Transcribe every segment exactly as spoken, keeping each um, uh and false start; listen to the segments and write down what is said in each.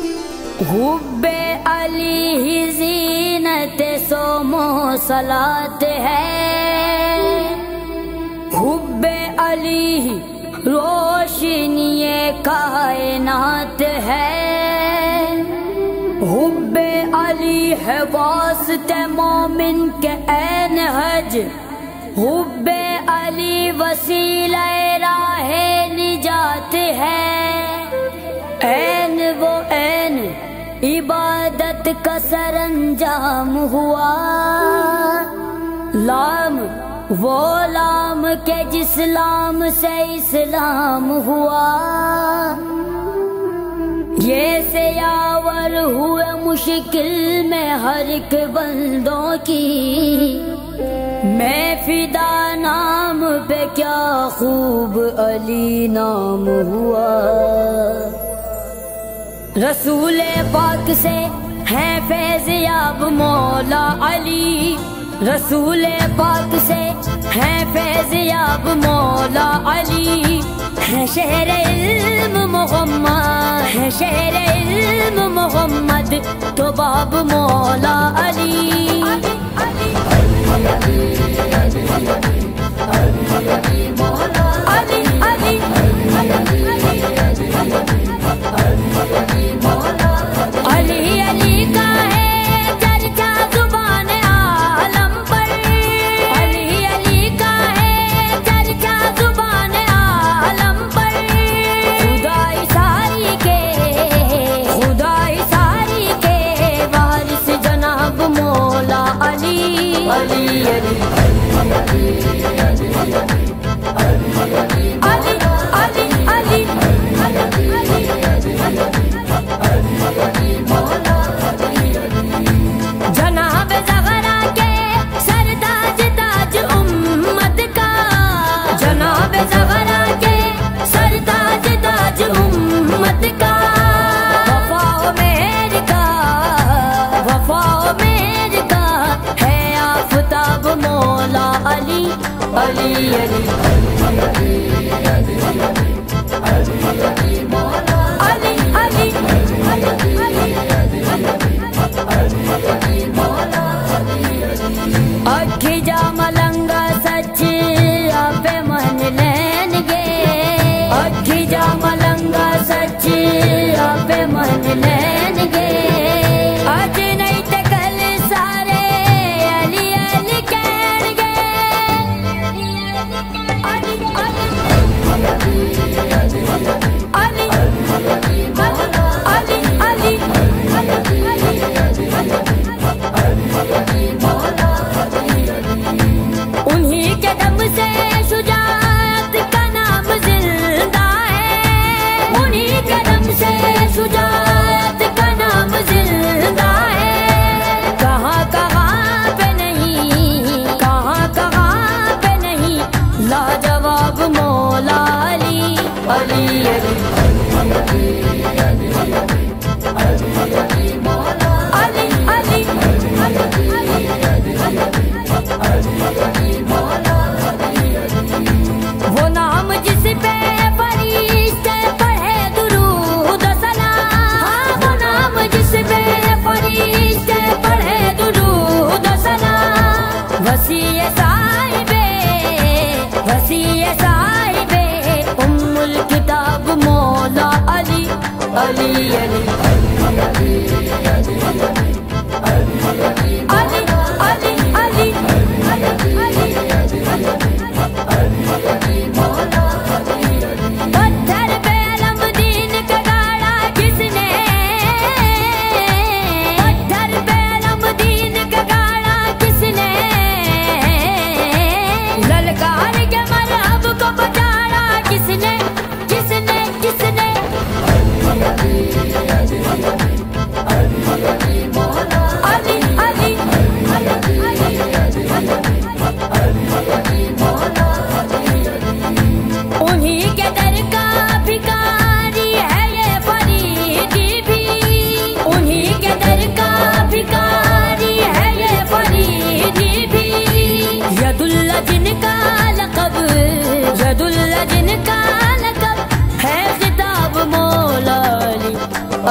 हुब्बे अली ही ज़ीनत सोमो सलात है, हुब्बे अली ही रोशनी कायनात है, हुब्बे अली है वास्ते मोमिन के ऐन हज, हुब्बे अली वसीला राहे निजात है। ऐन वो ऐन इबादत का सरंजाम हुआ, लाम वो लाम के जिस लाम से इस्लाम हुआ। ये से यावर हुए मुश्किल में हर एक बंदों की, मैं फिदा नाम पे क्या खूब अली नाम हुआ। रसूले पाक से है फैज़ याब मौला अली, रसूले पाक से है फैज़ याब मौला अली। है शहर इल्म मोहम्मद, है शहर इल्म मोहम्मद तो बाब मौला अली। अली अली अली अली अली अली मौला अली अली अली अली का है चर्चा जुबान आलम पर, अली अली का है चर्चा जुबान आलम पर। खुदाई सारी के खुदाई सारी के वारिस जनाब मौला अली। अली अली अली अली अली जनाब ज़हरा के सरताज ताज उम्मत का, जनाब ज़हरा के सरताज ताज उम्मत का। वफा मेर का वफा मेर का है आफताब मौला अली। अली अली अली अली अली मौला अली अली अखी जा मलंगा सच आपे मन लेंगे, अखी जा मलंगा सच आपे मन लेंगे। आज नहीं तो कल सारे अली अली कहेंगे। अली अली अली अली उन्हीं के दम से शुजाअत का नाम जिंदा है, उन्हीं के दम से शुजाअत का नाम जिंदा है। कहाँ कहाँ पे नहीं कहाँ कहाँ पे नहीं लाजवाब मौला अली। अली अली अली अली अली मौला अली अली वो नाम जिस पे फरिश्ते पढ़े दुरूद सलाम, वो नाम जिस पे फरिश्ते पढ़े दुरूद सलाम। वसीए साहिबे वसीए साहिबे उम्मुल किताब मौला अली। अली अली अली अली अली पत्थर पे अलमदीन का गाड़ा किसने, पत्थर पे अलमदीन का गाड़ा किसने। ललकार के मरहब को बचाड़ा किसने किसने किसने। अली अली अली अली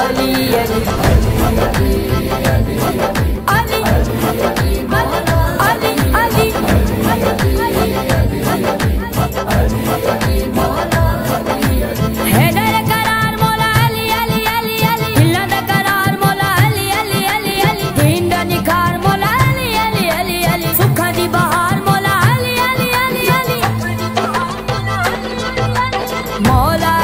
अली अली अली अली हैदर करार मौला अली अली अली अली हिल्लद करार मौला अली अली अली अली हिंद निखार मौला अली अली अली अली सुख दी बहार मौला अली अली अली अली मौला